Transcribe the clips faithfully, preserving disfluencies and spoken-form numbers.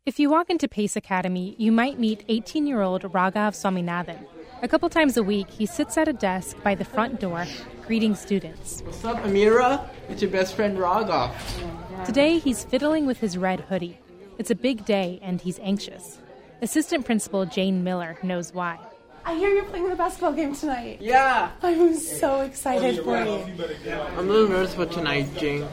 If you walk into Pace Academy, you might meet eighteen-year-old Raghav Swaminathan. A couple times a week, he sits at a desk by the front door, greeting students. What's up, Amira? It's your best friend, Raghav. Today, he's fiddling with his red hoodie. It's a big day, and he's anxious. Assistant Principal Jane Miller knows why. I hear you're playing in the basketball game tonight. Yeah. I'm so excited for you. I'm a little nervous for tonight, Jane.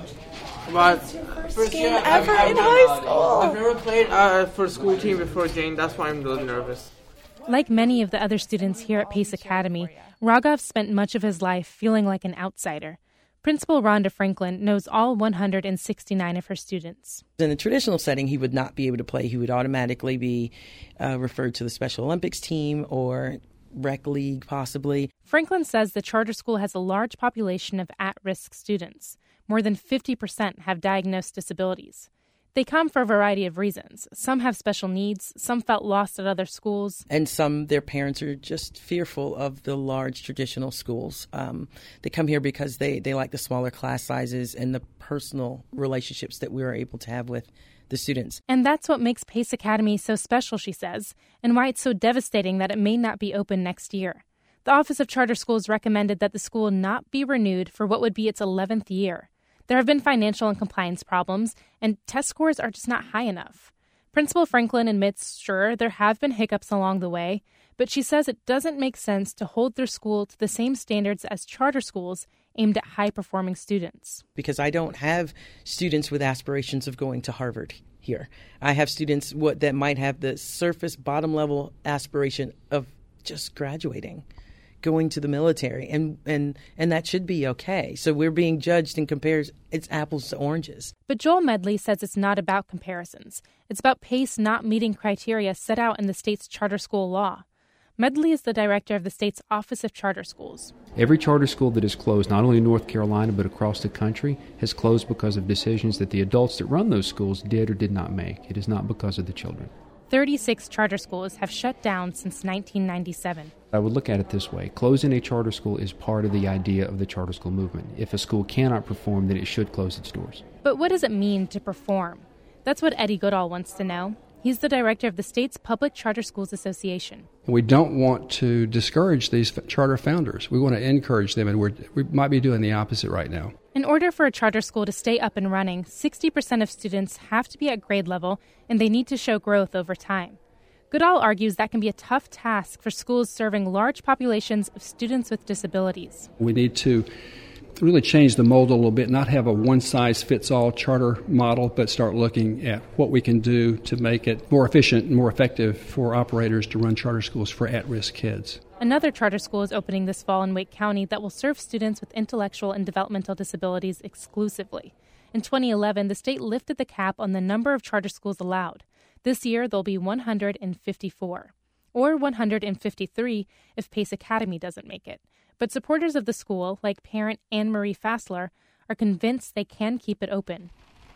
But First game ever in high school. I've never played uh, for a school team before, Jane. That's why I'm a little nervous. Like many of the other students here at Pace Academy, Raghav spent much of his life feeling like an outsider. Principal Rhonda Franklin knows all one hundred sixty-nine of her students. In a traditional setting, he would not be able to play. He would automatically be uh, referred to the Special Olympics team or rec league, possibly. Franklin says the charter school has a large population of at-risk students. More than fifty percent have diagnosed disabilities. They come for a variety of reasons. Some have special needs, some felt lost at other schools. And some, their parents are just fearful of the large traditional schools. Um, they come here because they, they like the smaller class sizes and the personal relationships that we are able to have with the students. And that's what makes Pace Academy so special, she says, and why it's so devastating that it may not be open next year. The Office of Charter Schools recommended that the school not be renewed for what would be its eleventh year. There have been financial and compliance problems, and test scores are just not high enough. Principal Franklin admits, sure, there have been hiccups along the way, but she says it doesn't make sense to hold their school to the same standards as charter schools aimed at high-performing students. Because I don't have students with aspirations of going to Harvard here. I have students what that might have the surface, bottom-level aspiration of just graduating, going to the military, and, and and that should be okay. So we're being judged and compares, it's apples to oranges. But Joel Medley says it's not about comparisons. It's about Pace not meeting criteria set out in the state's charter school law. Medley is the director of the state's Office of Charter Schools. Every charter school that is closed, not only in North Carolina but across the country, has closed because of decisions that the adults that run those schools did or did not make. It is not because of the children. thirty-six charter schools have shut down since nineteen ninety-seven. I would look at it this way. Closing a charter school is part of the idea of the charter school movement. If a school cannot perform, then it should close its doors. But what does it mean to perform? That's what Eddie Goodall wants to know. He's the director of the state's Public Charter Schools Association. We don't want to discourage these charter founders. We want to encourage them, and we're, we might be doing the opposite right now. In order for a charter school to stay up and running, sixty percent of students have to be at grade level, and they need to show growth over time. Goodall argues that can be a tough task for schools serving large populations of students with disabilities. We need to really change the mold a little bit, not have a one-size-fits-all charter model, but start looking at what we can do to make it more efficient and more effective for operators to run charter schools for at-risk kids. Another charter school is opening this fall in Wake County that will serve students with intellectual and developmental disabilities exclusively. In twenty eleven, the state lifted the cap on the number of charter schools allowed. This year, there'll be one hundred fifty-four, or one hundred fifty-three if Pace Academy doesn't make it. But supporters of the school, like parent Anne-Marie Fassler, are convinced they can keep it open.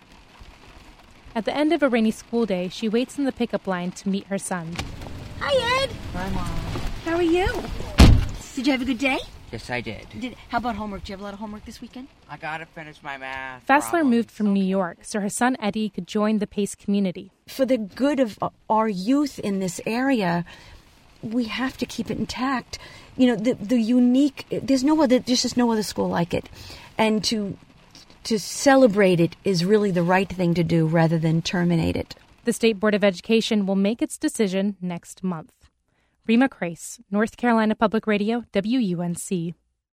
At the end of a rainy school day, she waits in the pickup line to meet her son. Hi, Ed. Hi, Mom. How are you? Did you have a good day? Yes, I did. Did. How about homework? Did you have a lot of homework this weekend? I gotta finish my math. Fassler problem. moved from New York so her son Eddie could join the Pace community. For the good of our youth in this area, we have to keep it intact. You know, the the unique, there's no other, there's just no other school like it. And to to celebrate it is really the right thing to do rather than terminate it. The State Board of Education will make its decision next month. Rima Crace, North Carolina Public Radio, W U N C.